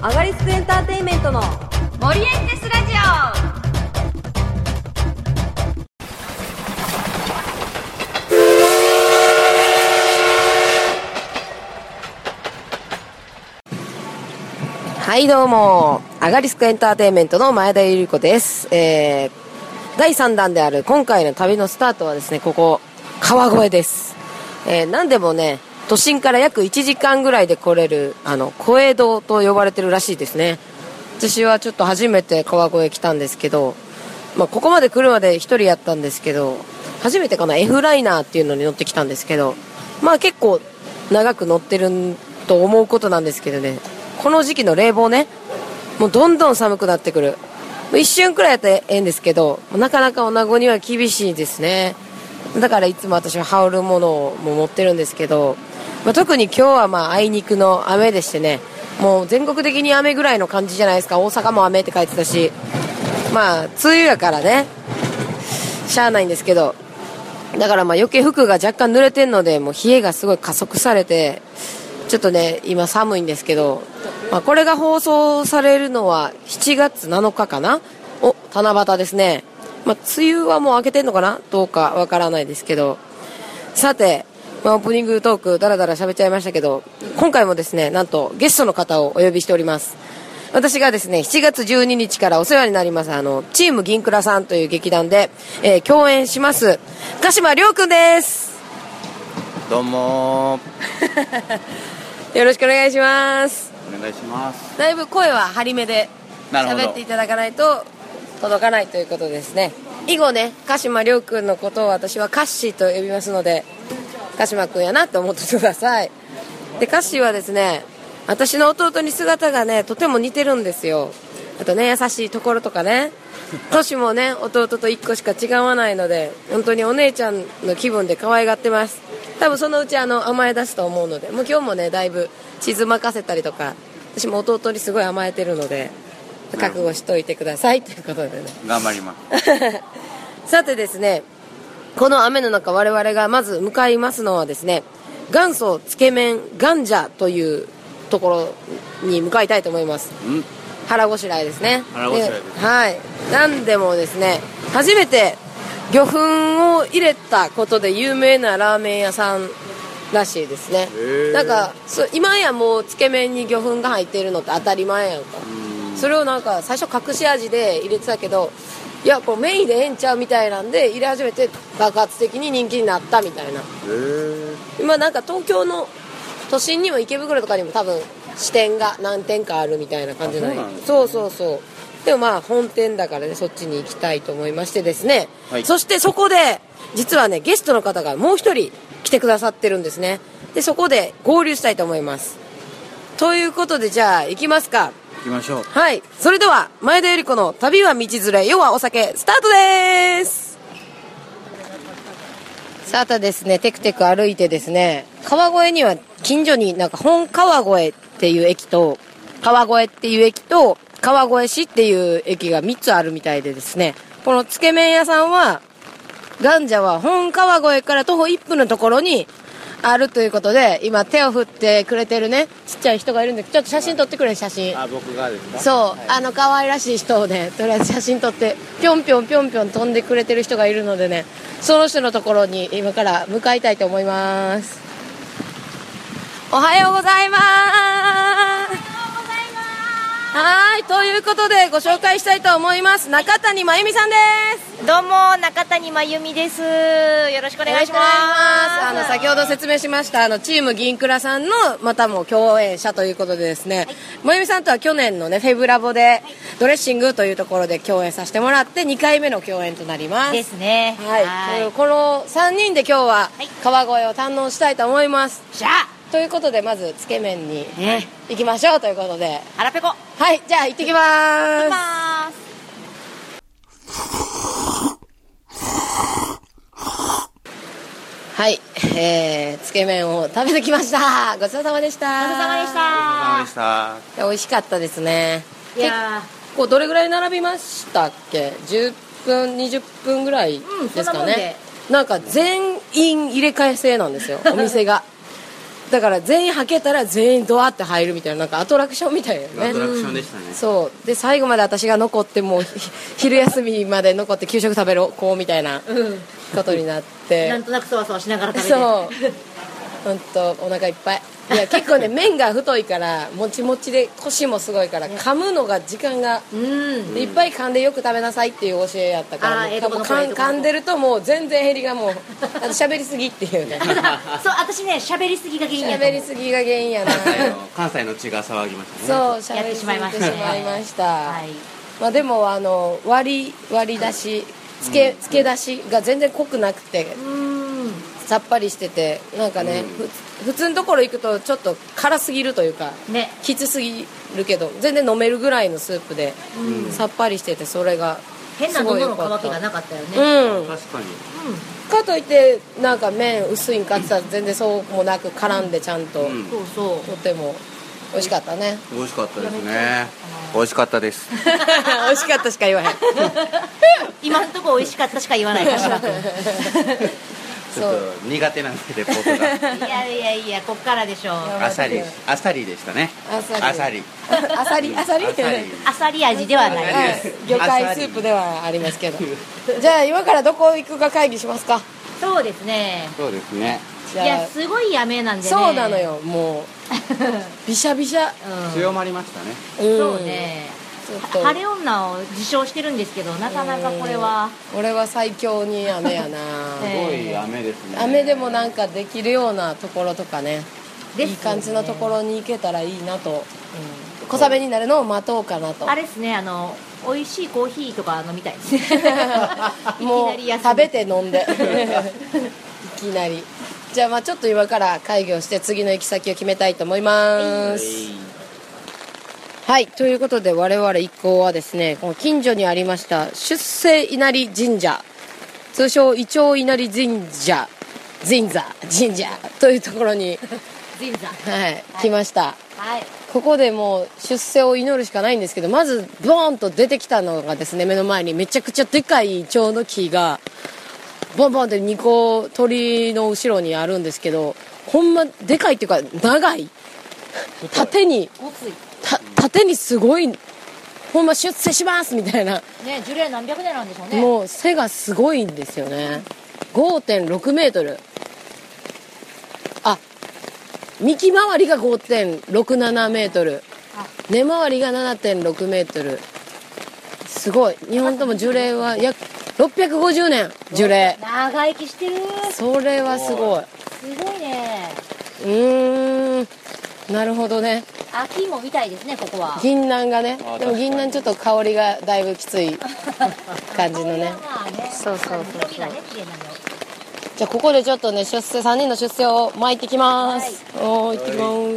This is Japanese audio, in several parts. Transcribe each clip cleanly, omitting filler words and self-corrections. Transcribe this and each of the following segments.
アガリスクエンターテインメントのオリエンテスラジはい、どうもアガリスクエンターテインメントの前田ゆり子です。第3弾である今回の旅のスタートはですね、ここ川越です。何でもね、都心から約1時間ぐらいで来れる小江戸と呼ばれてるらしいですね。私はちょっと初めて川越来たんですけど、ここまで来るまで一人やったんですけど、初めてかな、F ライナーっていうのに乗ってきたんですけど、結構長く乗ってると思うことなんですけどね、この時期の冷房ね、もうどんどん寒くなってくる。一瞬くらいやったらええんですけど、なかなか女子には厳しいですね。だからいつも私は羽織るものをも持ってるんですけど、特に今日はあいにくの雨でしてね、もう全国的に雨ぐらいの感じじゃないですか。大阪も雨って書いてたし、梅雨やからね、しゃあないんですけど、だから余計服が若干濡れてんので、もう冷えがすごい加速されて、ちょっとね今寒いんですけど、これが放送されるのは7月7日かな。七夕ですね。梅雨はもう明けてんのかな、どうかわからないですけど、さて、オープニングトークだらだら喋っちゃいましたけど、今回もですね、なんとゲストの方をお呼びしております。私がですね7月12日からお世話になりますチーム銀倉さんという劇団で、共演します鹿島亮君です。 どうもよろしくお願いします。 お願いします。 だいぶ声は張り目で喋っていただかないと届かないということですね。以後ね、鹿島亮君のことを私はカッシーと呼びますので、鹿島君やなと思ってください。で、カッシーはですね、私の弟に姿がねとても似てるんですよ。あとね、優しいところとかね、年もね弟と1個しか違わないので、本当にお姉ちゃんの気分で可愛がってます。多分そのうち甘え出すと思うので、もう今日もねだいぶ地図任せたりとか、私も弟にすごい甘えてるので覚悟しといてくださいということでね、 頑張りますさてですね、この雨の中我々がまず向かいますのはですね、元祖つけ麺ガンジャというところに向かいたいと思います。腹ごしらえですね。 腹ごしらえです。 はい。なんでもですね、初めて魚粉を入れたことで有名なラーメン屋さんらしいですね。なんか今やもうつけ麺に魚粉が入っているのって当たり前やんか。それをなんか最初隠し味で入れてたけど、いやこうメインでええんちゃうみたいなんで入れ始めて爆発的に人気になったみたいな。今なんか東京の都心にも池袋とかにも多分支店が何店かあるみたいな感じない。そうでも本店だからね、そっちに行きたいと思いましてですね、はい、そしてそこで実はねゲストの方がもう一人来てくださってるんですね。でそこで合流したいと思います。ということで、じゃあ行きますか。 行きましょう。 はい、それでは前田由里子の旅は道連れ、要はお酒、スタートです。さてですね、テクテク歩いてですね、川越には近所になんか本川越っていう駅と川越っていう駅と川越市っていう駅が3つあるみたいでですね、このつけ麺屋さんはガンジャは本川越から徒歩1分のところにあるということで、今手を振ってくれてるねちっちゃい人がいるんで、ちょっと写真撮ってくれ。写真。 僕がですか。 そう、はい、可愛らしい人をね、とりあえず写真撮ってぴょんぴょんぴょんぴょん飛んでくれてる人がいるのでね、その人のところに今から向かいたいと思います。おはようございます。はい、ということでご紹介したいと思います。中谷真由美さんです。 どうも中谷真由美です。よろしくお願いします。 先ほど説明しましたチーム銀倉さんのまたも共演者ということでですね、はい、真由美さんとは去年のねフェブラボでドレッシングというところで共演させてもらって2回目の共演となりますですね。 はい、この3人で今日は川越を堪能したいと思います。 じゃあということでまずつけ麺に行きましょうということで、 腹ペコ。 はい、じゃあ行ってきまーす。はい、つけ麺を食べてきました。ごちそうさまでした。 ごちそうさまでした。 ごちそうさまでした。 美味しかったですね。 いやこうどれぐらい並びましたっけ。10分20分ぐらいですかね。なんか全員入れ替え制なんですよお店がだから全員はけたら全員ドワって入るみたいな、なんかアトラクションみたいなね。 アトラクションでしたね。 そうで最後まで私が残ってもう昼休みまで残って給食食べろこうみたいなことになってなんとなくそわそわしながら食べて。 そう本当お腹いっぱい。いや結構ね麺が太いからもちもちでコシもすごいから噛むのが時間がいっぱい噛んでよく食べなさいっていう教えやったからもう噛んでるともう全然減りがもう喋りすぎっていうねそう私ね喋りすぎが原因やと思う。 喋りすぎが原因やな関西の血が騒ぎましたね。 そう喋りすぎてしまいましたはい。 まあでも割り出しつけ出しが全然濃くなくてさっぱりしててなんかね普通のところ行くとちょっと辛すぎるというかねきつすぎるけど全然飲めるぐらいのスープでさっぱりしててそれが変なすごい喉の良かった渇きがなかったよね。 確かに。 かといってなんか麺薄いんかって言ったら全然そうもなく絡んでちゃんと、 うんそうそう。 とても美味しかったね美味しかったですね。美味しかったです。 美味しかったしか言わへん今のところ美味しかったしか言わない柏君。 ちょっと苦手なんでレポートが。 いやこっからでしょう。 あさりでしたね。あさり。 あさりあさり味ではないはいです。 魚介スープではありますけどじゃあ今からどこ行くか会議しますかそうですね。 そうですね。 じゃあいやすごい雨なんでね。 そうなのよもうびしゃびしゃ強まりましたね。 そうね。 ちょっと晴れ女を自称してるんですけどなかなかこれは俺は最強に雨やなすごい雨ですね。 雨でもなんかできるようなところとかねですよねいい感じのところに行けたらいいなと、小雨になるのを待とうかなとあれですね美味しいコーヒーとか飲みたいですね。 もういきなり休み食べて飲んでいきなりじゃあまあちょっと今から会議をして次の行き先を決めたいと思いますはいということで我々一行はですねこの近所にありました出世稲荷神社通称イチョウ稲荷神社というところに、 神社はい来ましたはいここでもう出世を祈るしかないんですけどまずボーンと出てきたのがですね目の前にめちゃくちゃでかいイチョウの木がボンボンって2個鳥の後ろにあるんですけどほんまでかいっていうか長い縦にごつい縦にすごいほんま出世しますみたいなね樹齢何百年なんでしょうね。 もう背がすごいんですよね 5.6 メートルあ幹回りが 5.67 メートル根回りが 7.6 メートルすごい2本とも樹齢は約650年樹齢長生きしてる。 それはすごいすごいね。 なるほどね秋もみたいですねここは。 銀杏がねあでも銀杏ちょっと香りがだいぶきつい感じのねまあねそう緑がね綺麗なの。 じゃあここでちょっとね3人の出世を巻いてきますおー行ってき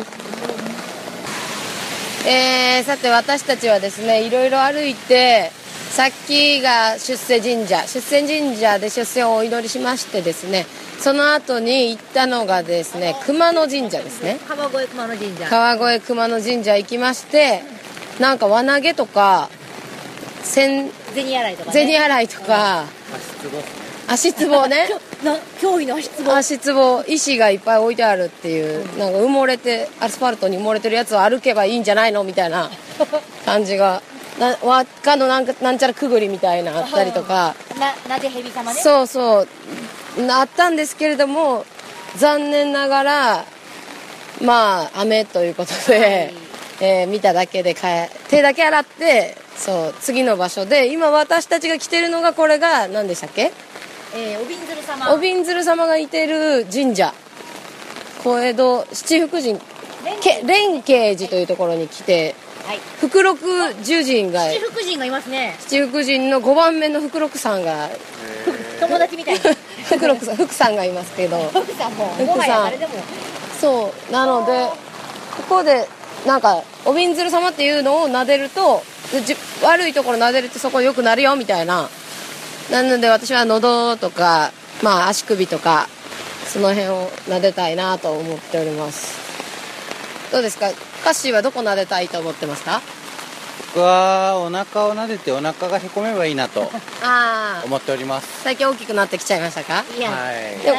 ますさて私たちはですねいろいろ歩いてさっきが出世神社で出世をお祈りしましてですねその後に行ったのがですね熊野神社ですね川越熊野神社。 川越熊野神社行きましてなんか輪投げとか銭洗いとかね。 銭洗いとか足つぼね驚異の足つぼ。 足つぼ石がいっぱい置いてあるっていうなんか埋もれてアスファルトに埋もれてるやつを歩けばいいんじゃないのみたいな感じが輪っかのなんちゃらくぐりみたいなあったりとかなで蛇様ね。 そうあったんですけれども残念ながらまあ雨ということで、見ただけで手だけ洗ってそう次の場所で今私たちが来てるのがこれが何でしたっけおびんずる様。 おびんずる様がいてる神社小江戸七福神蓮慶寺というところに来てはい。 福禄寿神が七福神がいますね。 七福神の5番目の福禄さんが友達みたいな。 福さんがいますけど福さんも福さんもはや誰でも。 そうなのでここでなんかおびんずる様っていうのを撫でると悪いところ撫でるとそこ良くなるよみたいなので私は喉とか、まあ、足首とかその辺を撫でたいなと思っております。どうですかカッシーはどこ撫でたいと思ってますか？ 僕はお腹を撫でてお腹がへこめばいいなとああ思っております。 最近大きくなってきちゃいましたか？ いや、 はい。 でも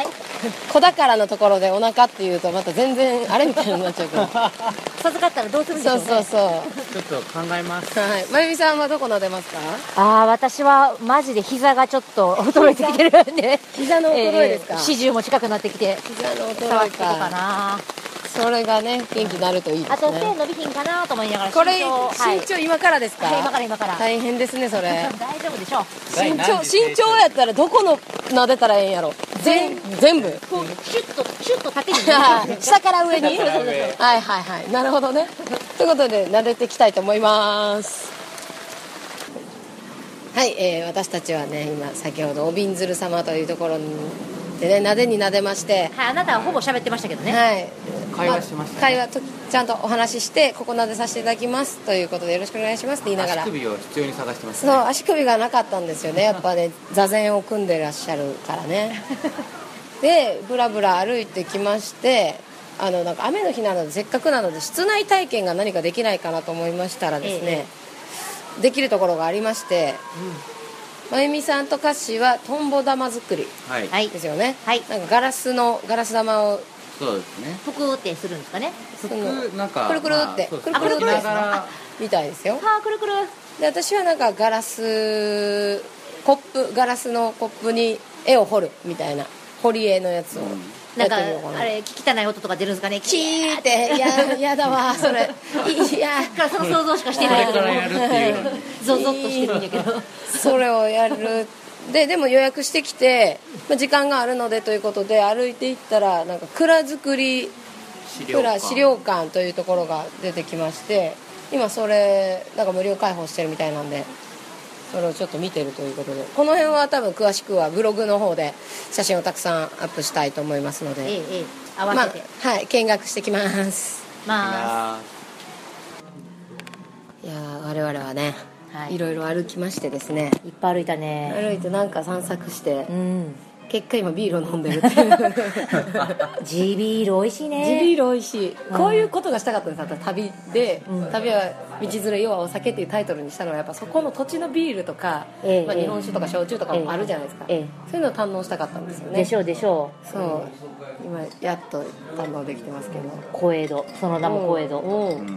子宝のところでお腹っていうとまた全然あれみたいになっちゃうけど授かったらどうするんでしょそううね。 そうそうちょっと考えますはいまゆみさんはどこ撫でますか？ 私はマジで膝がちょっと衰えてきてるんで膝の衰えですか？ 40も近くなってきて膝の触っていこ衰えかうかな。 それがね元気になるといいですあと手ね。 伸びひんかなと思いながらこれはい身長今からですか？ はい今から大変ですねそれ大丈夫でしょう。 身長やったらどこの撫でたらええんやろ？全部こうシュッと縦に下から上に下から上はいはいはいなるほどねということで撫でていきたいと思いますはい、私たちはね今先ほどおびんずる様というところでね撫でに撫でましてはい、あなたはほぼ喋ってましたけどね。 はい会話しましたね会話とちゃんとお話ししてここ撫でさせていただきますということでよろしくお願いしますって言いながら足首を必要に探してますそうね足首がなかったんですよねやっぱね座禅を組んでらっしゃるからねでブラブラ歩いてきましてなんか雨の日なのでせっかくなので室内体験が何かできないかなと思いましたらですね、できるところがありまして、まゆみさんとカッシーはトンボ玉作りはい、 はいですよね、 はいなんかガラス玉をそうですねぷくってするんですかね。 なんかくるくるってまあそうくるくるって歩きながらみたいですよはあくるくる。 で私はなんかガラスのコップに絵を彫るみたいな彫り絵のやつをなんかやってみようかなあれ汚い音とか出るんですかね。 キーってやだわそれいやからその想像しかしてないけどこれからやるっていうのにゾゾッとしてるんだけどそれをやるでも予約してきて、時間があるのでということで歩いていったらなんか蔵作り資料館というところが出てきまして今それなんか無料開放してるみたいなんでそれをちょっと見てるということでこの辺は多分詳しくはブログの方で写真をたくさんアップしたいと思いますので、 合わせて、 はい見学してきますまあいや我々はね、 はいいろいろ歩きましてですねいっぱい歩いたね。 歩いてなんか散策して、 うん結果今ビールを飲んでるっていう地ビール美味しいね。 地ビール美味しい、こういうことがしたかったんです私旅で、旅は道連れ要はお酒っていうタイトルにしたのはやっぱそこの土地のビールとか、日本酒とか焼酎とかもあるじゃないですか、そういうのを堪能したかったんですよねでしょうでしょう。 そう今やっと堪能できてますけど小江戸、その名も小江戸。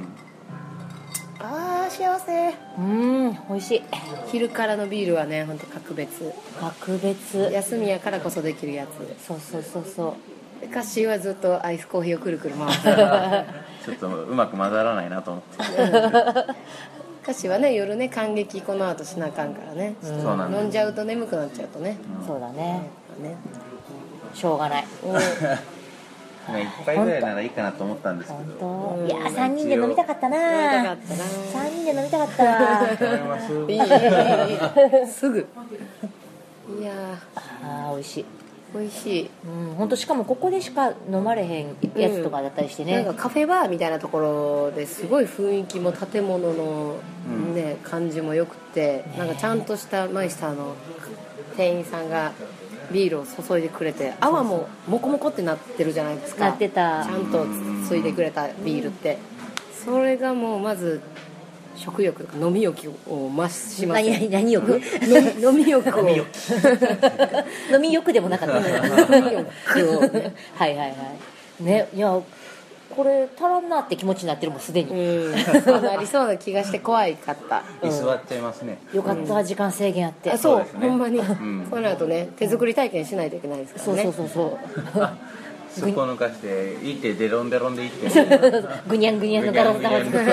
あー幸せ美味しい。 昼からのビールはね本当格別格別。 休みやからこそできるやつそうカッシーはずっとアイスコーヒーをくるくる回ってちょっとうまく混ざらないなと思ってカッシーはね夜ね感激この後しなあかんからね、 そうなんです飲んじゃうと眠くなっちゃうとね、 そうだね。 ねしょうがない。 ね一杯ぐらいならいいかなと思ったんですけど本当。いや3人で飲みたかったな。 飲みたかったな 3人で飲みたかった。 思いますいいすぐいやあー美味しい。 美味しい、 本当しかもここでしか飲まれへんやつとかだったりしてね。 なんかカフェバーみたいなところですごい雰囲気も建物の、ね感じもよくて、なんかちゃんとしたマイスターの店員さんがビールを注いでくれて泡もモコモコってなってるじゃないですか。 なってた。 ちゃんとついでくれたビールってそれがもうまず食欲とか飲み欲を増しますよ。 何欲？ 飲み欲を飲み欲でもなかった。 飲み欲をねはいね、いやこれ足らんなって気持ちになってるもんすでに。 そうなりそうな気がして怖いかった。 居座っちゃいますねよかった時間制限あって。 あそうですねほんまに、この後ね手作り体験しないといけないですからね。 そうすっぽ抜かしていってデロンデロンでいってぐにゃんぐにゃんのガラス玉作って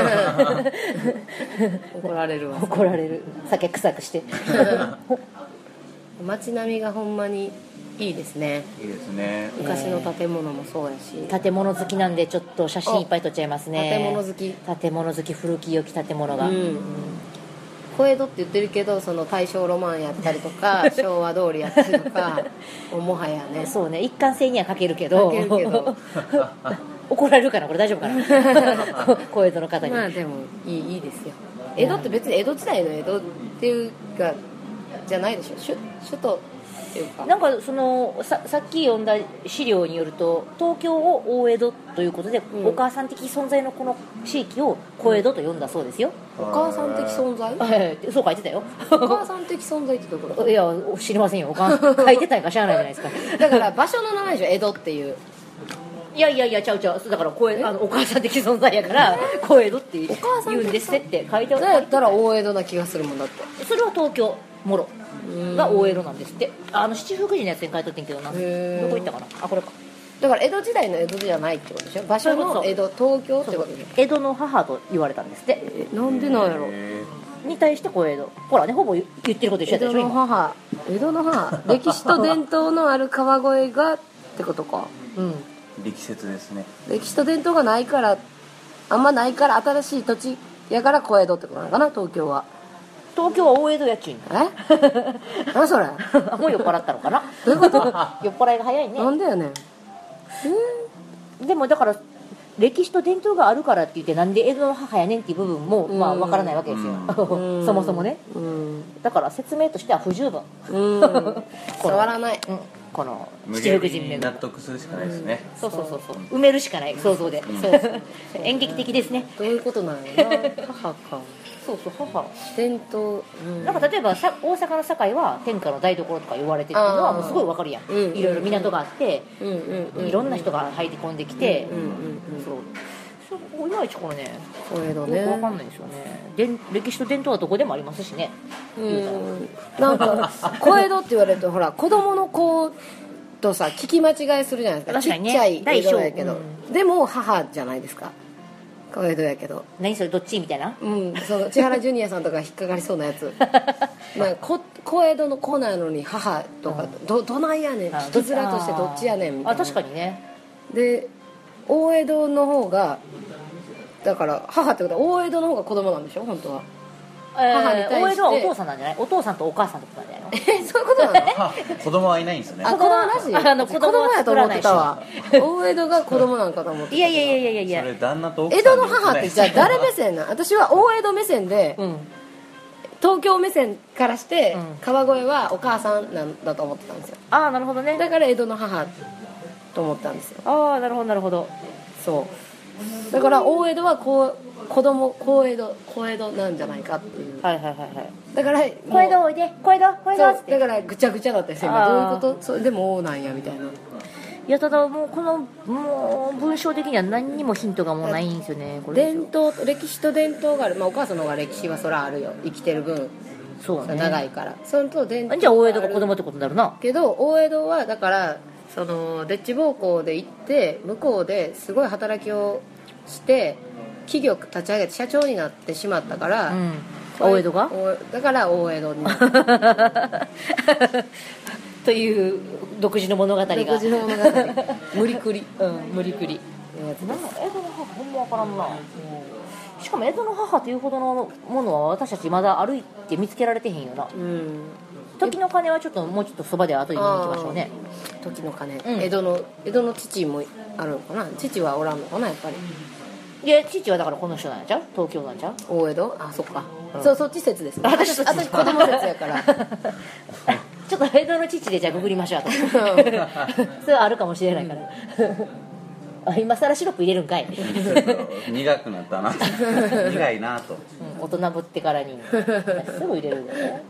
怒られるわ。 怒られる。酒臭くして街並みがほんまにいいですね。 いいですね昔の建物もそうやし、 建物好きなんでちょっと写真いっぱい撮っちゃいますね。 建物好き。 建物好き、古き良き建物が、 小江戸って言ってるけどその大正ロマンやったりとか昭和通りやったりとかもはやねそうね、一貫性には欠けるけど欠けるけど怒られるかなこれ大丈夫かな小江戸の方に。 まあでもいいですよ。江戸って別に江戸時代の江戸っていうかじゃないでしょ。首都ていうか、 なんかそのさっき読んだ資料によると東京を大江戸ということで、お母さん的存在のこの地域を小江戸と呼んだそうですよ。 お母さん的存在、 そう書いてたよ。 お母さん的存在ってどういうこと？ いや知りませんよ。書いてたんか知らないじゃないですか。 だから場所の名前でしょ、江戸っていう。 いやちゃうだからお母さん的存在やから小江戸って言うんですって書いてある。 だったら大江戸な気がするもんだって。 それは東京もろが大江戸なんですって。七福神のやつに書いとってんけどな、どこ行ったかな。あ、これか。 だから江戸時代の江戸じゃないってことでしょ、場所の江戸、東京ってことでしょ。 江戸の母と言われたんですって。 なんでなんやろ。 に対して小江戸、ほらね、ほぼ言ってること一緒やったでしょ。 江戸の母歴史と伝統のある川越がってことか。 力説ですね。 歴史と伝統がないから、あんまないから、新しい土地やから小江戸ってことなのかな、東京は。 東京は大江戸やっちゅうね。 何それ。 もう酔っ払ったのかな。 どういうこと？ 酔っ払いが早いね。 なんだよね。 でもだから歴史と伝統があるからって言ってなんで江戸の母やねんっていう部分もまあわからないわけですよ。そもそもね。だから説明としては不十分。 伝わらない。 この七福神に納得するしかないですね。 そう埋めるしかない、想像で。演劇的ですね。 どういうことなのな。母か。 そう母伝統、 なんか例えば大阪の堺は天下の台所とか言われてるのはもうすごいわかるやん。いろいろ港があっていろんな人が入り込んできて、そういまいちこれね、 小江戸ね、 よくわかんないですよね。歴史と伝統はどこでもありますしね。 なんか小江戸って言われるとほら子供の子とさ聞き間違いするじゃないですか。 確かにね、 ちっちゃい江戸やけど、でも母じゃないですか。小江戸やけど、 何それどっちみたいな。 その千原ジュニアさんとか引っかかりそうなやつ。なんか小江戸の子なのに母とか、どないやねん、聞き面としてどっちやねんみたいな。 確かにね。 で大江戸の方がだから母ってことは大江戸の方が子供なんでしょ本当は。母に対して大江戸はお父さんなんじゃない？お父さんとお母さんってことなんじゃないの？ そういうことなの？ 子供はいないんですよね。 子供なし？子供やと思ってたわ。大江戸が子供なんかと思ってた。 いやそれ旦那と奥江さん戸の母ってじゃあ誰目線なの？私は大江戸目線で、東京目線からして、川越はお母さんなんだと思ってたんですよ。 ああ、なるほどね。 だから江戸の母と思ったんですよ。 ああ、なるほど。 そうだから大江戸は子供小江戸なんじゃないかっていう。 はいだから小江戸おいで小江戸ってだからぐちゃぐちゃだったですよ今。どういうこと？それでも王なんやみたいな。 いやただもう文章的には何にもヒントがもうないんですよね。これ歴史と伝統がある、お母さんの方が歴史はそらあるよ、生きてる分。 そうね、 長いからそのと伝統じゃあ大江戸が子供ってことになるな。 けど大江戸はだからそのデッチ奉公で行って向こうですごい働きをして企業立ち上げて社長になってしまったから、 大江戸がだから大江戸にという独自の物語が無理くり無理くり。江戸の母ほんま分からんな。しかも江戸の母というほどのものは私たちまだ歩いて見つけられてへんよな。時の鐘はもうちょっとそばで後で見に行きましょうね。 時の鐘、江戸の父もあるのかな。父はおらんのかなやっぱり。 いや父はだからこの人なんちゃう？東京なんちゃう？ 大江戸、あそっか、そっち説ですね。私子供説やからちょっと江戸の父でじゃあググりましょうとそれはあるかもしれないから今更シロップ入れるんかい苦くなったな苦いなと、 大人ぶってからにすぐ入れるんだよね。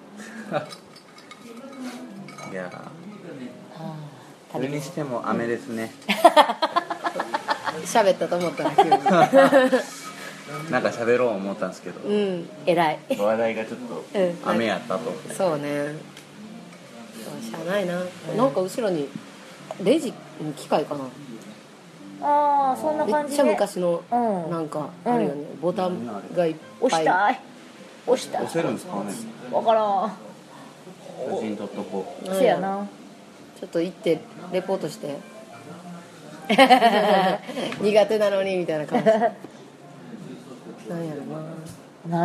いやそれにしても雨ですね喋ったと思ったら急になんか喋ろう思ったんですけど、 偉い話題がちょっと雨やったと、 そうね、しゃあないな。なんか後ろにレジの機械かな。 ああそんな感じでめっちゃ昔のなんかあるよね、ボタンがいっぱい。 押したい押せるんですかね。 分からん。 写真撮っとこう。 せやな。 ちょっと行ってレポートして苦手なのにみたいな感じなんやろな。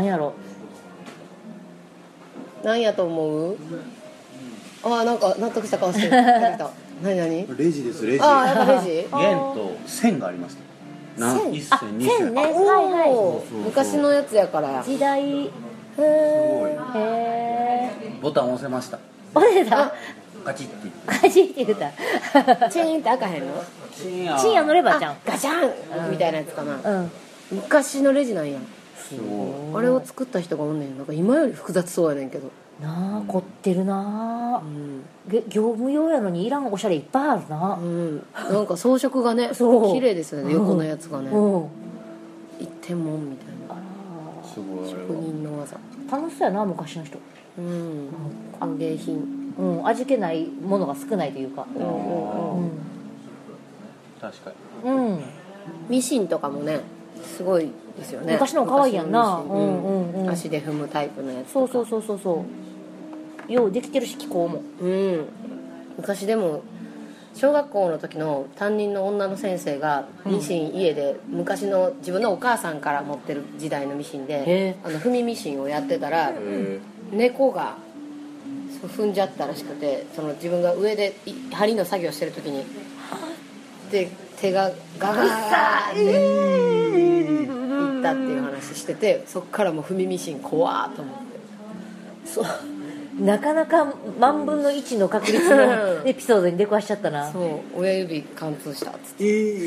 なんやと思う？あ、なんか納得した顔してる何レジです。レジ。 あ、やっぱレジ元と線があります。1銭2銭。 昔のやつやから時代。 すごい。ボタン押せました。 押せた。 ガチって言ってカチって言ったチーンって開かへんの？ チンチンやのレバーちゃんガチャンみたいなやつかな。 うん昔のレジなんや。 すごあれを作った人がおんねん。なんか今より複雑そうやねんけど。 なあ凝ってるなあ、 うん。 業務用やのにいらんおしゃれいっぱいあるな、 うん。なんか装飾がね、 そう綺麗ですよね。横のやつがね。 うん一点もんみたいな。 あいすごいあれ職人の技。 ら楽しそうやな昔の人、 うん。工芸品。 うん、味気ないものが少ないというかうんうんうん。 確かうん、 ミシンとかもね、すごいですよね。 昔の可愛いやんな昔のミシンうんうんうん足で踏むタイプのやつとか。 そうそうそうそうそうようできてるし気候もうん。昔でも小学校の時の担任の女の先生がミシン家で昔の自分のお母さんから持ってる時代のミシンへでえ踏みミシンをやってたらに猫がそう踏んじゃったらしくて、その自分が上で針の作業してる時にで手がガガーっていったっていう話してて、そっからもう踏みミシン怖ーと思って。 そうなかなか万分の1の確率のエピソードに出くわしちゃったなそう親指貫通したっつって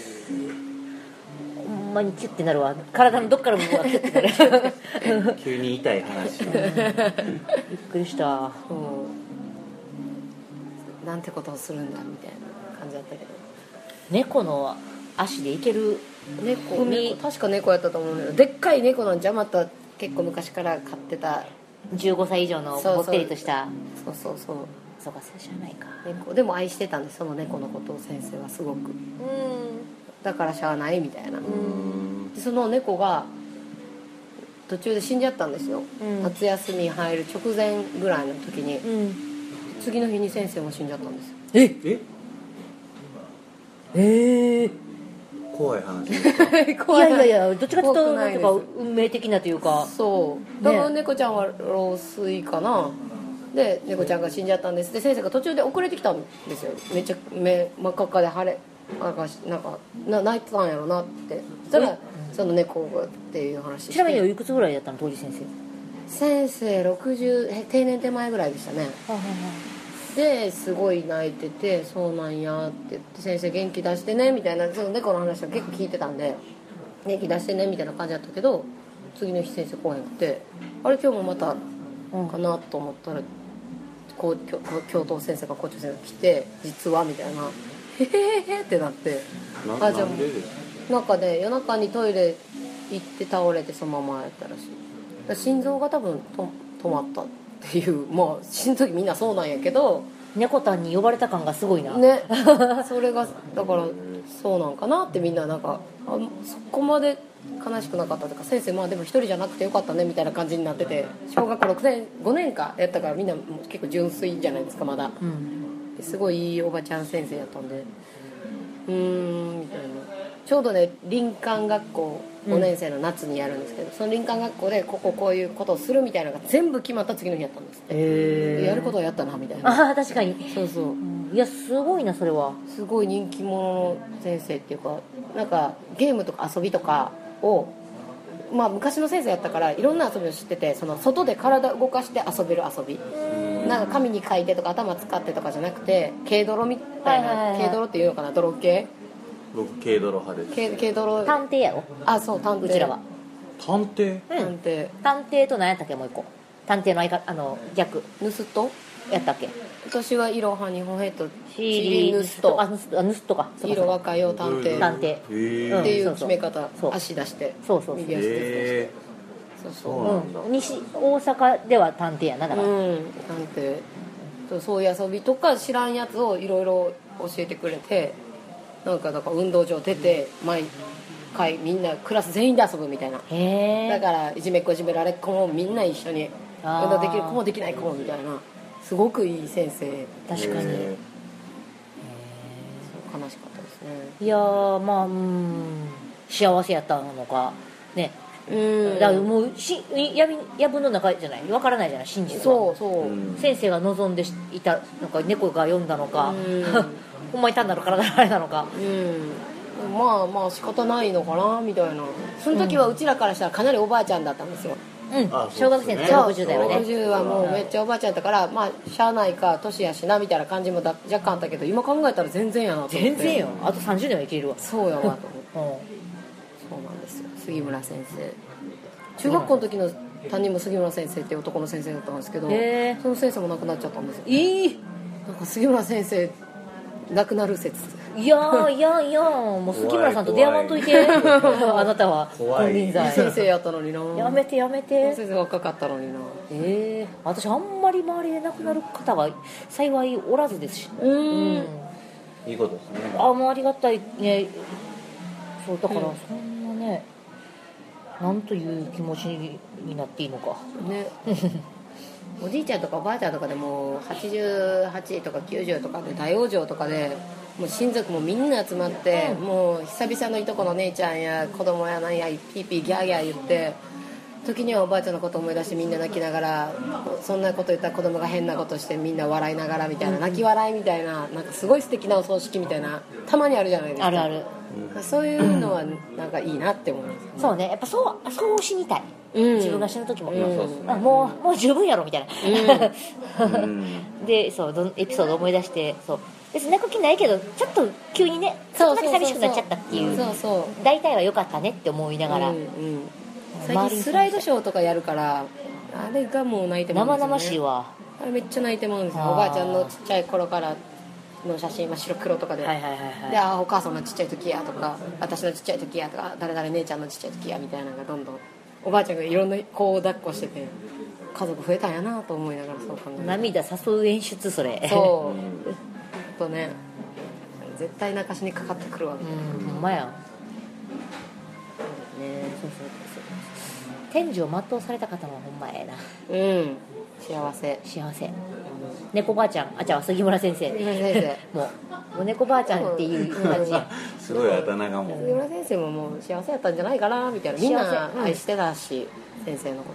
ほんまにキュッてなるわ体のどっから部分がキュッてなる急に痛い話びっくりしたそうなんてことをするんだみたいな感じだったけど、 猫の足でいける猫確か猫やったと思うんだけど、でっかい猫なんじゃまた結構昔から飼ってた。 15歳以上のぼってりとしたそうそうそうそうか知らないか猫でも愛してたんです、その猫のことを先生はすごく。だからしゃあないみたいな。でその猫が途中で死んじゃったんですよ、夏休み入る直前ぐらいの時に、次の日に先生も死んじゃったんですよ。 怖い話ですかいやいやいやどっちかというと怖くなですないんていうか運命的なというかそう多分猫ちゃんは老衰かな。で猫ちゃんが死んじゃったんです。で先生が途中で遅れてきたんですよ。めっちゃ目真っ赤っかで腫れなんか泣いてたんやろなって。そしたらその猫がっていう話して、 ちなみにおいくつぐらいだったの当時先生先生60定年手前ぐらいでしたね。ですごい泣いてて、そうなんやって言って、先生元気出してねみたいな、その猫の話は結構聞いてたんで元気出してねみたいな感じだったけど、次の日先生来へんくて、あれ今日もまたかなと思ったら、教頭先生が校長先生が来て、実はみたいな、へへへへってなって、あじゃあもうなんかね夜中にトイレ行って倒れてそのままやったらしい。心臓が多分止まったっていう、まあ死ぬ時みんなそうなんやけど、 猫たんに呼ばれた感がすごいなねそれがだからそうなんかなってみんななんかそこまで悲しくなかったとか、先生まあでも一人じゃなくてよかったねみたいな感じになってて、小学校6年5年かやったからみんな結構純粋じゃないですかまだ、すごいいいおばちゃん先生やったんでみたいな。ちょうどね林間学校5年生の夏にやるんですけど、その林間学校でこういうことをするみたいなのが全部決まった次の日やったんですって。やることはやったなみたいな。 ああ確かにそうそう、 いやすごいなそれはすごい人気者の先生っていうか、なんかゲームとか遊びとかをまあ昔の先生やったからいろんな遊びを知ってて、その外で体動かして遊べる遊び、なんか紙に書いてとか頭使ってとかじゃなくて、軽泥みたいな、軽泥っていうのかな、泥系、 僕軽泥派です。 軽泥、 探偵やろあそう探偵、 うちらは探偵探偵、 探偵と何やったっけもう一個探偵の逆盗っ人、 やったっけ私は色派日本ヘッドシリ盗っ人、 盗っ人か色若いよ探偵探偵っていう決め方、 そう足出してそうそうそう右足でそうそう大阪では探偵やなだから、 探偵そういう遊びとか知らんやつをいろいろ教えてくれて、なんかだから運動場出て毎回みんなクラス全員で遊ぶみたいな。 へえだからいじめっ子いじめられっ子もみんな一緒に運動できる子もできない子もみたいな、すごくいい先生。 確かに悲しかったですね。 いやーまあ幸せやったのかね、だからもう藪の中じゃない分からないじゃない真実は。 そうそう、 先生が望んでいたのか猫が読んだのかほんまに単なる体のあれなのか、 まあまあ仕方ないのかなみたいな。その時はうちらからしたらかなりおばあちゃんだったんですよ。 小学生の60代はね。 60はもうめっちゃおばあちゃんだから、まあしゃあないか年やしなみたいな感じも若干あったけど、今考えたら全然やなと思って。 全然よ、あと30年は生きれるわ。 そうやわと思って、そうなんですよ。杉村先生、中学校の時の担任も杉村先生っていう男の先生だったんですけど、その先生も亡くなっちゃったんですよ。なんか杉村先生亡くなる説。 いやもう杉村さんと出会わんといてあなたは金輪際先生やったのにな。 やめて先生若かったのにな。 私あんまり周りで亡くなる方は幸いおらずですし、 いいことですね。 もうありがたいね。そうだからそんなね、なんという気持ちになっていいのかねおじいちゃんとかおばあちゃんとかでも88とか90とかで大往生とかで、もう親族もみんな集まって、もう久々のいとこの姉ちゃんや子供やなんやピーピーギャーギャー言って、時にはおばあちゃんのこと思い出してみんな泣きながら、そんなこと言ったら子供が変なことしてみんな笑いながらみたいな、泣き笑いみたいな、なんかすごい素敵なお葬式みたいなたまにあるじゃないですか。 ある、 そういうのはなんかいいなって思います、ね、 そうね、やっぱそう死にたい、自分が死ぬ時も、もう十分やろみたいな、でそうエピソードを思い出して、そう別に泣く気ないけどちょっと急にねちょっとだけ寂しくなっちゃったっていう、大体は良かったねって思いながら、 最近スライドショーとかやるから、あれがもう泣いてまうんですよね。 生々しいわ。 あれめっちゃ泣いてまうんですよ。おばあちゃんのちっちゃい頃からの写真、白黒とかで、でお母さんのちっちゃい時やとか、私のちっちゃい時やとか、誰々姉ちゃんのちっちゃい時やみたいなのがどんどんおばあちゃんがいろんな子を抱っこしてて、家族増えたんやなと思いながら、そう考えて涙誘う演出、それ。 そうとね、絶対泣かしにかかってくるわけ。 ほんまや。そう天寿を全うされた方もほんまやな。 幸せ。 猫ばあちゃん、杉村先生もう猫ばあちゃんっていう感じすごいあだ名がもう杉村先生ももう幸せやったんじゃないかなみたいな、みんな愛してたし、先生のこと、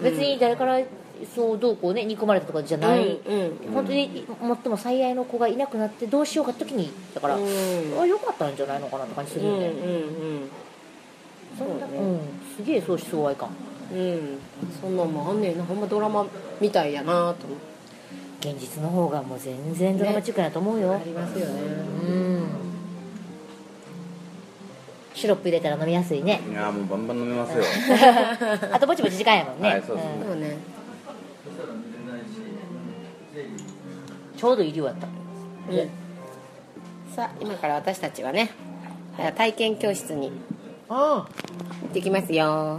別に誰からそうどうこうね憎まれたとかじゃない、本当に最も最愛の子がいなくなってどうしようかって時にだから、よかったんじゃないのかなって感じするよね。すげえ相思相愛感。そんなんもあんねんな、ほんまドラマみたいやなと思って。現実の方がもう全然ドラマチックだと思うよ。ありますよね。シロップ入れたら飲みやすいね。 いやもうバンバン飲めますよあとぼちぼち時間やもんね。 そうですね。 ちょうどいい量やった。 さあ今から私たちはね、体験教室に行ってきますよ。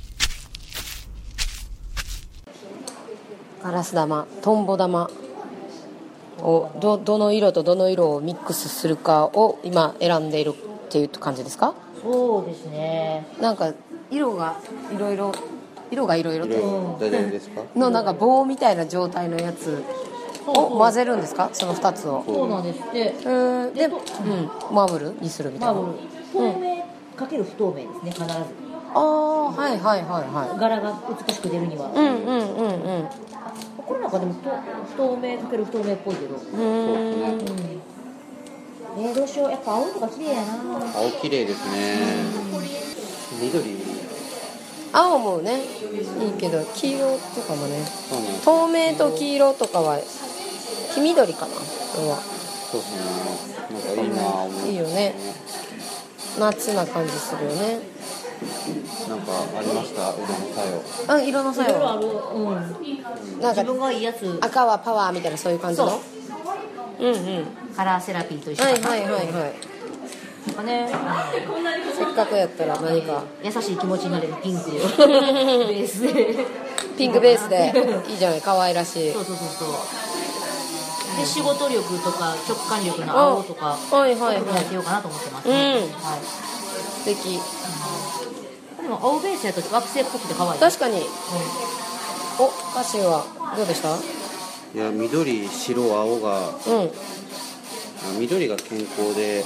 ガラス玉、トンボ玉をどの色とどの色をミックスするかを今選んでいるっていう感じですか？ そうですね。 なんか色がいろいろって誰ですか？ のなんか棒みたいな状態のやつを混ぜるんですか？その2つを。 そうなんですって。 で、マーブルにするみたいな。 透明かける不透明ですね、必ず。柄が美しく出るには。これなんかでも不透明かける不透明っぽいけど。どうしよう、やっぱ青とか綺麗やな。 青綺麗ですね。緑。 青もねいいけど、黄色とかもね、透明と黄色とかは黄緑かな。これはそうですね。なんかいいな。 いいよね。夏な感じするよね。 なんかありました？色の作用。 色の作用ある。なんか自分がいいやつ。 赤はパワーみたいな、そういう感じの。 カラーセラピーと一緒はい。 ね、 せっかくやったら何か優しい気持ちになれるピンクベースでピンクベースでいいじゃない、可愛らしい。 そうで仕事力とか直感力の青とかやってようかなと思ってますね。 素敵。 でも青ベースやと惑星っぽくて可愛い。 確かに。歌詞はどうでした？ いや、緑、白、青が、緑が健康で、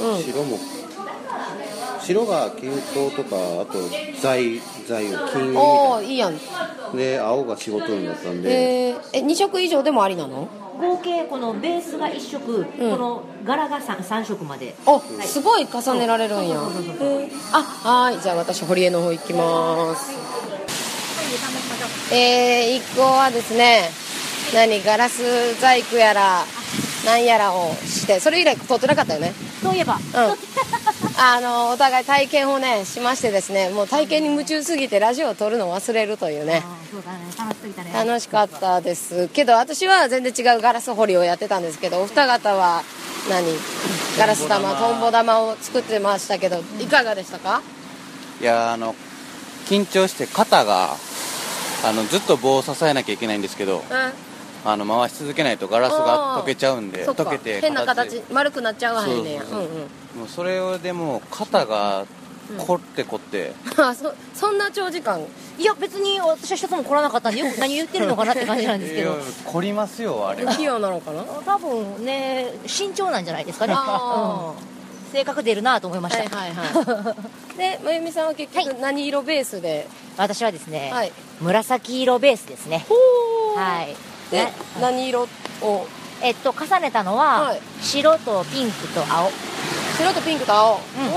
白が健康とか、あと財を金運みたいな。いいやん。で、青が仕事運だったんで。 2色以上でもありなの？ 合計このベースが1色、この柄が 3色まで。 すごい重ねられるんや。はい、じゃあ私堀江の方行きます。 一個はですね、ガラス細工やらなんやらをして、それ以来撮ってなかったよね。 そういえば、 お互い体験をねしましてですね、もう体験に夢中すぎてラジオを撮るのを忘れるというね。 そうだね、楽しすぎたね。 楽しかったですけど、私は全然違うガラス彫りをやってたんですけど、お二方はガラス玉、トンボ玉を作ってましたけど、いかがでしたか？ いや、緊張して肩がずっと棒を支えなきゃいけないんですけど、回し続けないとガラスが溶けちゃうんで、溶けて変な形丸くなっちゃうわへんねや。 もうそれをでも肩が凝って凝って、 そんな長時間。 いや別に私は一つも凝らなかったんで、よく何言ってるのかなって感じなんですけど凝りますよあれ。 器用なのかな。 多分ね、慎重なんじゃないですかね。性格出るなと思いました。 で、まゆみさんは結局何色ベースで？ 私はですね、紫色ベースですね。はい。 で、何色を重ねたのは白とピンクと青。 白とピンクと青。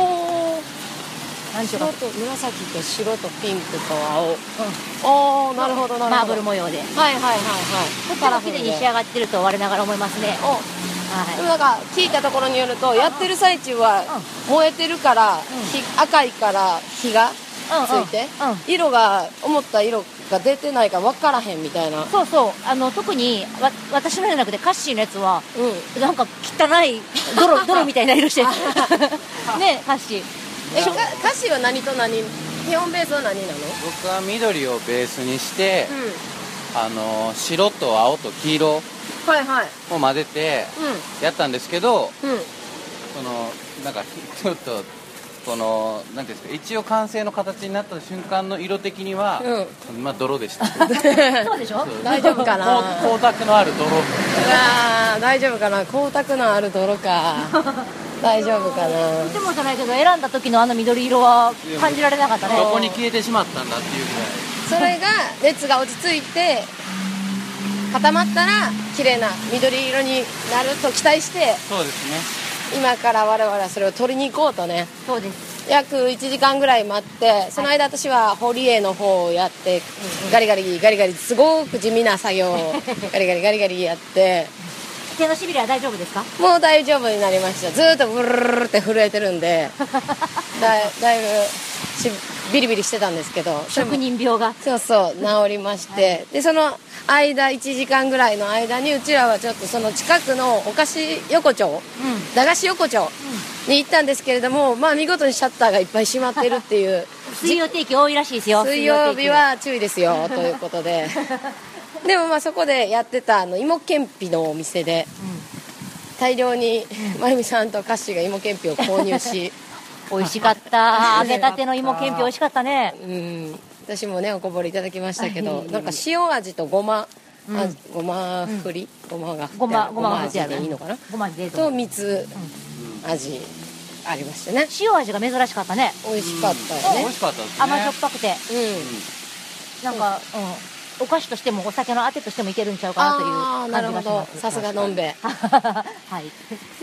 白と紫と白とピンクと青。なるほどなるほど。 マーブル模様で。とっても綺麗に仕上がってると我ながら思いますね。 でも聞いたところによると、やってる最中は燃えてるから、赤いから火がついて、色が思った色が出てないから分からへんみたいな。 そうそう、特に私のじゃなくてカッシーのやつは、なんか汚い泥みたいな色してね、カッシー。 カッシーは何と何？基本ベースは何なの？ 僕は緑をベースにして、白と青と黄色を混ぜてやったんですけど、ちょっとなんていうんですか、一応完成の形になった瞬間の色的には、泥でした。 そうでしょ？ 大丈夫かな？ 光沢のある泥。 大丈夫かな？光沢のある泥か。大丈夫かな？ とてもじゃないけど、選んだ時の緑色は感じられなかったね。 どこに消えてしまったんだっていうぐらい。それが熱が落ち着いて固まったら綺麗な緑色になると期待して。 そうですね。 今から我々はそれを取りに行こうとね。 そうです。 約1時間ぐらい待って、その間私は堀江の方をやって、ガリガリすごく地味な作業をガリガリやって手のしびれは大丈夫ですか？ もう大丈夫になりました。ずーっとブルルルって震えてるんでだいぶビリビリしてたんですけど、 職人病がそう治りまして、でその間1時間ぐらいの間にうちらはちょっとその近くのお菓子横丁、駄菓子横丁に行ったんですけれども、見事にシャッターがいっぱい閉まってるっていう水曜定期多いらしいですよ。 水曜日は注意ですよということででもそこでやってた芋けんぴのお店で、大量にまゆみさんとカッシーが芋けんぴを購入し美味しかった揚げたての芋けんぴ美味しかったね。 私もねおこぼれいただきましたけど、なんか塩味とごま振り、ごま味でいいのかな、と蜜味ありましたね。 塩味が珍しかったね。 美味しかったよね。 美味しかったですね。 甘じょっぱくて、なんかお菓子としてもお酒のあてとしてもいけるんちゃうかなという感じがします。 さすがのんべはい。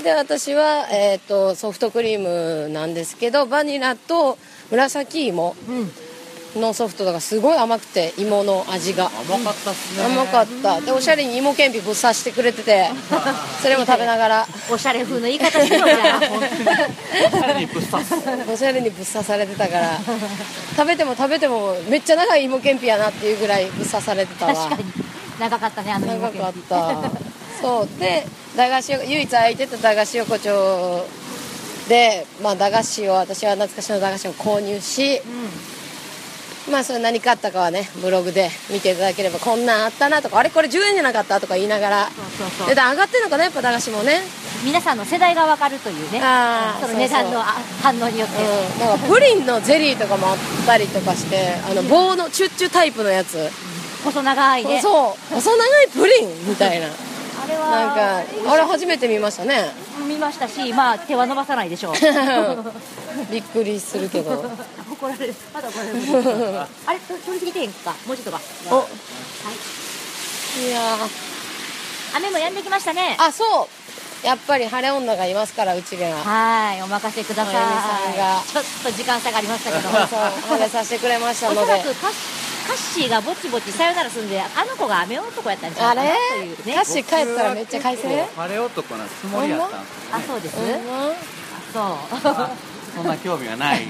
で私は、ソフトクリームなんですけど、バニラと紫芋のソフトがすごい甘くて、芋の味が甘かったっすね。 甘かった。でおしゃれに芋けんぴぶっ刺してくれててそれも食べながらおしゃれ風の言い方してるからおしゃれにぶっ刺すおしゃれにぶっ刺されてたから食べてもめっちゃ長い芋けんぴやなっていうぐらいぶっ刺されてたわ。 確かに長かったね、芋けんぴ。 長かったそうで、唯一空いてた駄菓子横丁で、駄菓子を、私は懐かしの駄菓子を購入し、それ何買ったかはねブログで見ていただければ、こんなんあったなとか、あれこれ10円じゃなかったとか言いながら、値段上がってるのかな、やっぱ駄菓子もね、 皆さんの世代が分かるというね、その値段の反応によって、 なんかプリンのゼリーとかもあったりとかして、棒のチュッチュタイプのやつ、 細長いね、 そう細長いプリンみたいなあれはなんかあれ初めて見ましたね。 見ましたし、手は伸ばさないでしょうびっくりするけど怒られる、まだ怒られるあれ取りすぎてへんか、もうちょっとか、はい、いや雨も止んできましたね。 そうやっぱり晴れ女がいますから、うちがはい、お任せください。 さんがちょっと時間差がありましたけど晴れさせてくれましたので、 おそらくカッカッシーがぼちぼちさよならすんで、あの子が雨男やったんちゃうかなというね。 カッシー帰ったらめっちゃ快晴。 晴れ男なつもりやったんですよ、ね、 あ、そうです、そうそんな興味はない、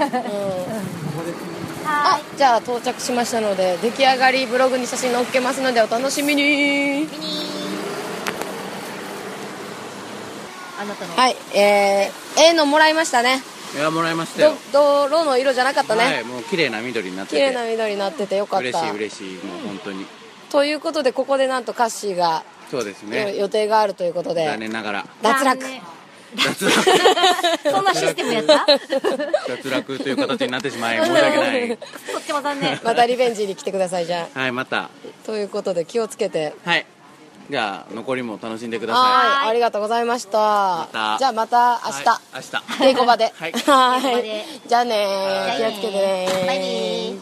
じゃあ到着しましたので、出来上がりブログに写真載っけますのでお楽しみに。 あなたの、 はい、のもらいましたね。 いや、もらいましたよ。 道路の色じゃなかったね。 はい、もう綺麗な緑になってて、 綺麗な緑になっててよかった。 嬉しい、もう本当に。 ということで、ここでなんとカッシーがそうですね、 予定があるということで、 残念ながら脱落。 そんなシステムやった？ 脱落という形になってしまい申し訳ない。 とっても残念。 またリベンジに来てください。じゃあ、 はい、また。 ということで気をつけて。 はい、じゃあ残りも楽しんでください。 はい、ありがとうございました。じゃあまた明日、 はい、明日稽古場で。 はい、 じゃあね、気をつけてね。 バイビー。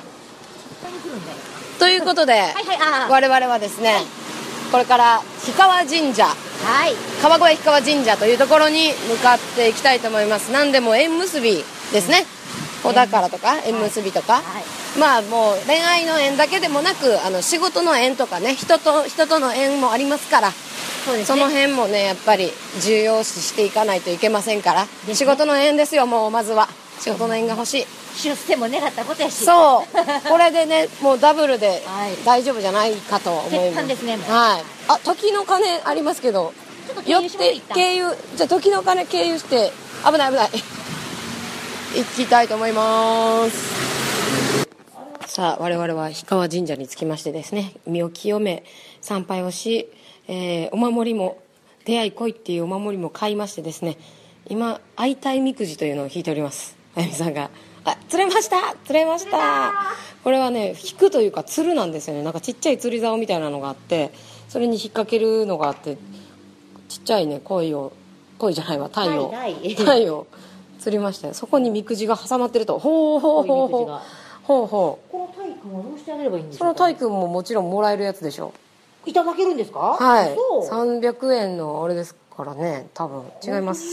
ということで、我々はですね、これから氷川神社、川越氷川神社というところに向かっていきたいと思います。何でも縁結びですね。子宝とか縁結びとか、まあもう恋愛の縁だけでもなく、仕事の縁とかね、人との縁もありますから、その辺もねやっぱり重要視していかないといけませんから、仕事の縁ですよ。もうまずは仕事の縁が欲しい。 出世も願ったことやし、 そうこれでねもうダブルで大丈夫じゃないかと思います。 鉄板ですね。 はい。あ、時の鐘ありますけど、寄って経由、じゃあ時の鐘経由して、危ない行きたいと思います。さあ我々は氷川神社に着きましてですね、身を清め参拝をし、お守りも出会い恋っていうお守りも買いましてですね、今会いたいみくじというのを引いております。あゆみさんが釣れました。これはね引くというか釣るなんですよね。なんかちっちゃい釣り竿みたいなのがあって、それに引っ掛けるのがあって、ちっちゃいね鯉じゃないわ、鯛を釣りましたよ。そこにみくじが挟まってると。ほうこの鯛くんはどうしてあげればいいんですか？ その鯛くんももちろんもらえるやつでしょ。 いただけるんですか？ はい、300円のあれですからね。多分違います。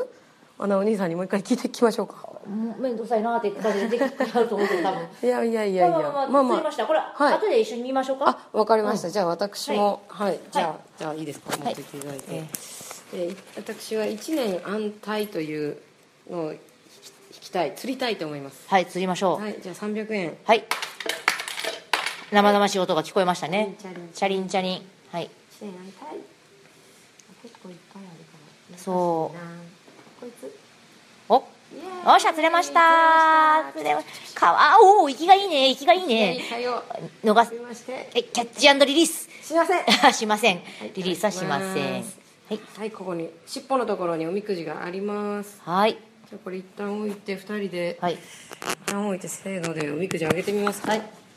お兄さんにもう一回聞いてきましょうか。 めんどくさいなって言ってたんでできると思うけど、多分いやまあ釣りました。これ、後で一緒に見ましょうか。 わかりました。じゃあ私もじゃあいいですか、持ってきていただいて。私は1年安泰というのを釣りたいと思います。 はい、釣りましょう。 はい、じゃあ300円。 はい、生々しい音が聞こえましたね。チャリンチャリン。はい、 1年安泰。結構いっぱいあるからそう、 こいつおっしゃ、釣れました。おお、息がいいね。逃がす。キャッチ&リリースしませんしません。リリースはしません。 はい、ここに尻尾のところにおみくじがあります。 はい、 じゃあこれ一旦置いて、2人で一旦置いて、せーのでおみくじあげてみます。はい。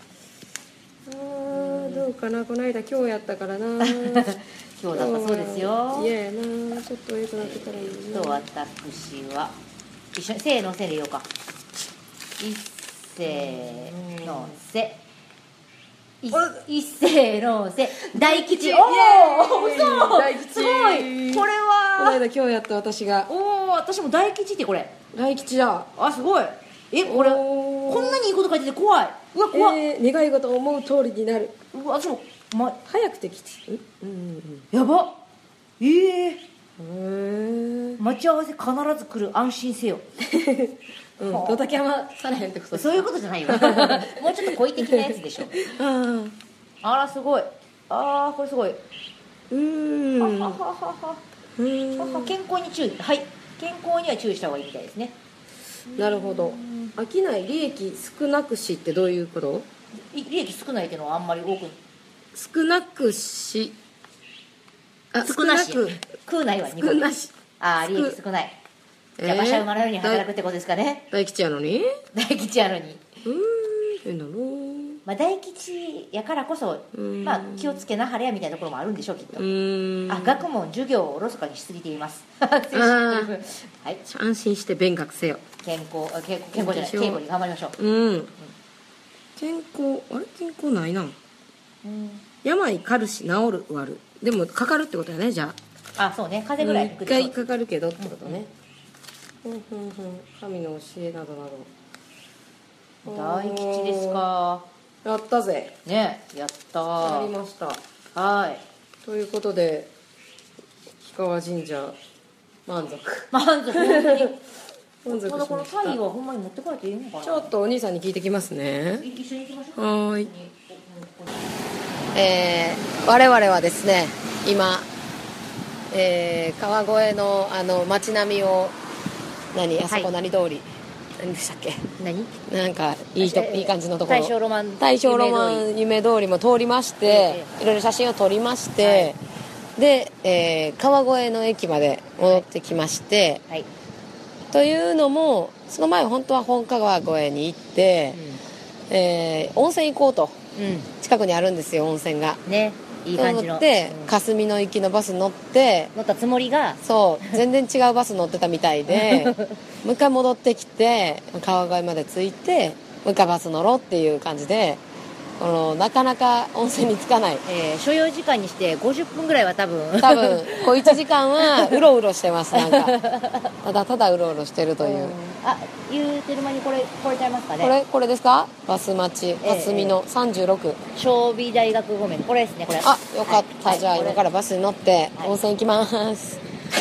どうかな、この間今日やったからな。 今日だったそうですよ。 いややな、ちょっと良くなってたらいいな。 私は一緒にせーのせ入れようか。一せーのせ、一せーのせ、大吉。おお、嘘、 大吉。 すごい。これはこの間今日やった私が。 おお、私も大吉って。これ大吉や。 あ、すごい。これこんなにいいこと書いてて怖い。うわ、怖い。 願い事を思う通りになる。 うわ、そう、 早くて吉。 やば。待ち合わせ必ず来る、安心せよ。 ドタキャンされへんってこと。 そういうことじゃないよ。もうちょっと好意的なやつでしょ。あら、すごい。これすごい。健康に注意。はい、健康には注意した方がいいみたいですね。 なるほど。飽きない、利益少なくしってどういうこと？ 利益少ないっていうのはあんまり多く少なくし、 少なし食うないわ。 少なし、 利益少ない。じゃあ馬車馬のように働くってことですかね。 大吉やのに変だろう。 大吉やからこそ、気をつけなはれやみたいなところもあるんでしょう、きっと。学問授業をおろそかにしすぎています。はい、 安心して勉学せよ。 健康じゃない、健康に頑張りましょう。 健康ないな。病かるし治る悪る。でもかかるってことやね。じゃあ、そうね、風邪ぐらい一回かかるけどってことね。神の教えなどなど。 大吉ですか。 やったぜ。 ね、やったやりました。 はい。 ということで氷川神社満足。 本当に。 満足しました。 このタイはほんまに持ってこられていいのかな。 ちょっとお兄さんに聞いてきますね。 一緒に行きましょう。 はい。我々はですね今、川越の街並みをあそこ何通り、何でしたっけ、なんかいい感じのところ、大正ロマン夢通りも通りまして、いろいろ写真を撮りまして、で、川越の駅まで戻ってきまして、というのもその前本当は本川越に行って、温泉行こうと、近くにあるんですよ温泉がね、いい感じの。 で、霞の行きのバス乗ったつもりがそう全然違うバス乗ってたみたいでもう一回戻ってきて川越まで着いてもう一回バス乗ろうっていう感じで、なかなか温泉に着かない、 所要時間にして50分ぐらいは多分小1時間はうろうろしてます。なんかただうろうろしてるという、 言うてる間にこれちゃいますかね。 これですか。バス待ち霞の36 尚美大学方面、これですね。これよかった、じゃあ今からバスに乗って温泉行きます、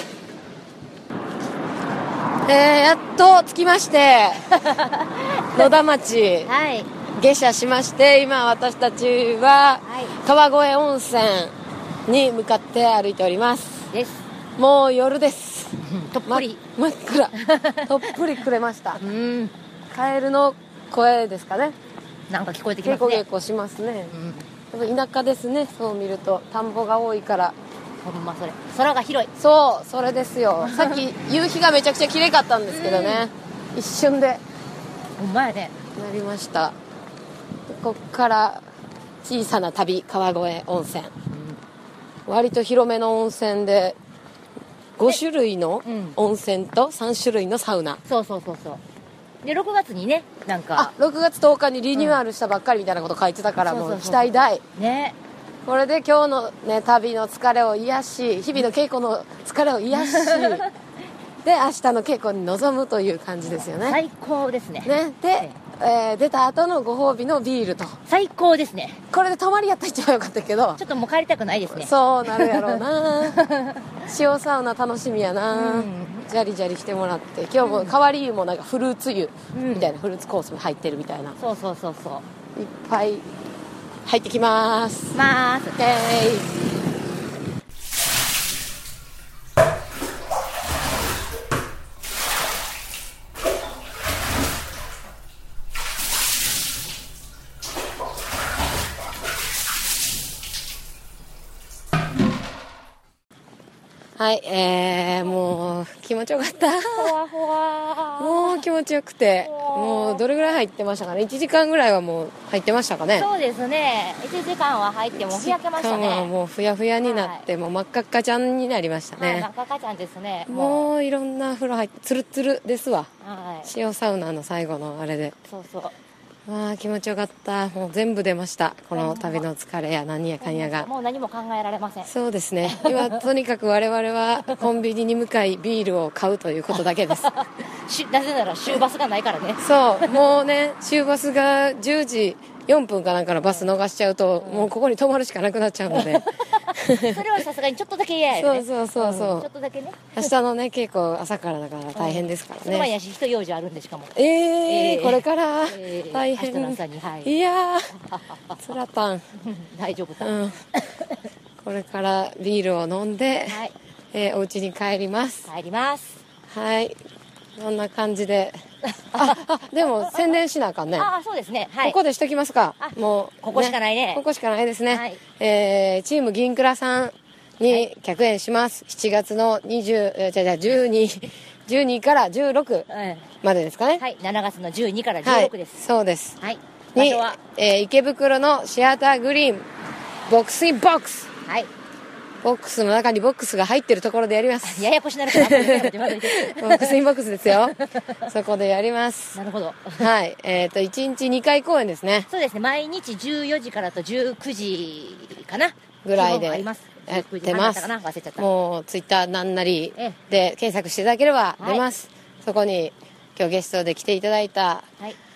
やっと着きまして野田町、下車しまして、今私たちは川越温泉に向かって歩いております。もう夜です。 とっぷり、 真っ暗とっぷり暮れましたカエルの声ですかね。 なんか聞こえてきますね。 結構しますね、田舎ですね。そう見ると田んぼが多いから。 ほんまそれ、空が広い。 そうそれですよさっき夕日がめちゃくちゃ綺麗かったんですけどね、一瞬でほんまやね。 なりました。こっから小さな旅川越温泉、割と広めの温泉で5種類の温泉と3種類のサウナ。 そうで6月にね、なんか 6月10日にリニューアルしたばっかりみたいなこと書いてたから、もう期待大ね。 これで今日の、ね、旅の疲れを癒し、日々の稽古の疲れを癒しで明日の稽古に臨むという感じですよね。 最高ですね。 で、出た後のご褒美のビールと最高ですね。 これで泊まりやったら一番よかったけど、 ちょっともう帰りたくないですね。 そうなるやろうな塩サウナ楽しみやな、ジャリジャリしてもらって、今日も代わり湯もなんかフルーツ湯みたいな、フルーツコースも入ってるみたいな、 そういっぱい入ってきますはい、もう気持ちよかったもう気持ちよくて、もうどれぐらい入ってましたかね。1時間ぐらいはもう入ってましたかね。 そうですね、1時間は入ってもふやけましたね。 もうふやふやになって、もう真っ赤っかちゃんになりましたね。 真っ赤っかちゃんですね。 もういろんな風呂入ってツルツルですわ、塩サウナの最後のあれで。わあ気持ちよかった。もう全部出ました、この旅の疲れや何やかんやが。 もう何も考えられません。 そうですね、今とにかく我々はコンビニに向かいビールを買うということだけですなぜなら終バスがないからね。 そうもうね、終バスが10時4分かなんかのバス逃しちゃうと、もうここに泊まるしかなくなっちゃうのでそれはさすがにちょっとだけ嫌やよね。 そう、 ちょっとだけね。 明日のね稽古朝からだから大変ですからね。 その前に私一用事あるんで、しかもこれから大変、 明日の朝に、 いやーつらたん大丈夫だ、 これからビールを飲んで、お家に帰ります。はい、こんな感じででも宣伝しなあかんね。 そうですね、 ここでしときますか。もうここしかないね。 ここしかないですね、チーム銀倉さんに客演します。7月の12から16までですかね。 7月の12から16です。 そうです。場所は、池袋のシアターグリーンボックスインボックス、ボックスの中にボックスが入ってるところでやります。 ややこしなるからボックスインボックスですよそこでやります。 なるほど。 1日2回公演ですね。 そうですね、毎日14時からと19時かなぐらいでやってます。 もうツイッターなんなりで検索していただければ出ます。そこに今日ゲストで来ていただいた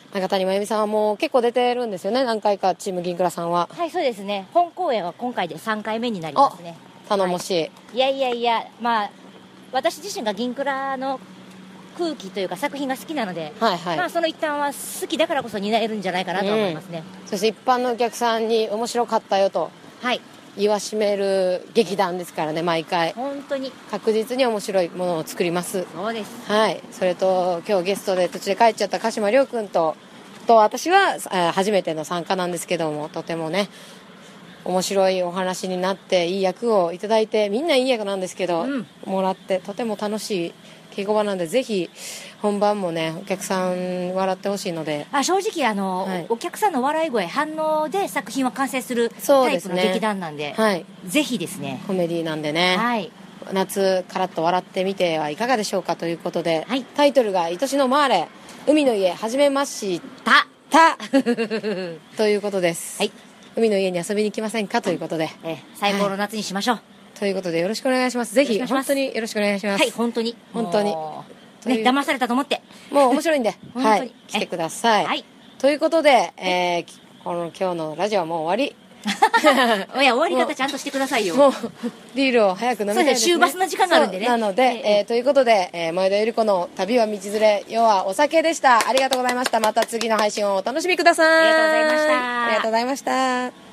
中谷真由美さんはもう結構出てるんですよね、何回かチーム銀倉さんは。 はい、そうですね。本公演は今回で3回目になりますね。 頼もしい、はい、 いや、まあ私自身が銀倉の空気というか作品が好きなので、はいはい、まあその一端は好きだからこそ担えるんじゃないかなと思いますね。 そして一般のお客さんに面白かったよと、はい、言わしめる劇団ですからね、毎回本当に確実に面白いものを作ります。 そうです、 はい、それと今日ゲストで途中で帰っちゃった鹿島亮君と私は初めての参加なんですけども、とてもね面白いお話になっていい役をいただいて、みんないい役なんですけど、もらってとても楽しい稽古場なんで、ぜひ本番もねお客さん笑ってほしいので、 正直はい、お客さんの笑い声反応で作品は完成するタイプの劇団なんで、はい、ぜひですね、 コメディなんでね、はい、夏カラッと笑ってみてはいかがでしょうかということで、はい、タイトルが愛しのマーレ海の家始めましたということです、はい、海の家に遊びに来ませんかということで、 最高の夏にしましょう、はい、 ということでよろしくお願いします。ぜひ本当によろしくお願いします。 はい、本当にね、騙されたと思ってもう面白いんではい、来てください、はい、ということで、今日のラジオはもう終わりいや終わり方ちゃんとしてくださいよ。 もうビールを早く飲みたいですね。 終バスの時間があるんでね。 なので、ということで、前田ゆり子の旅は道連れ、要はお酒でした。ありがとうございました。また次の配信をお楽しみください。 ありがとうございました。 ありがとうございました。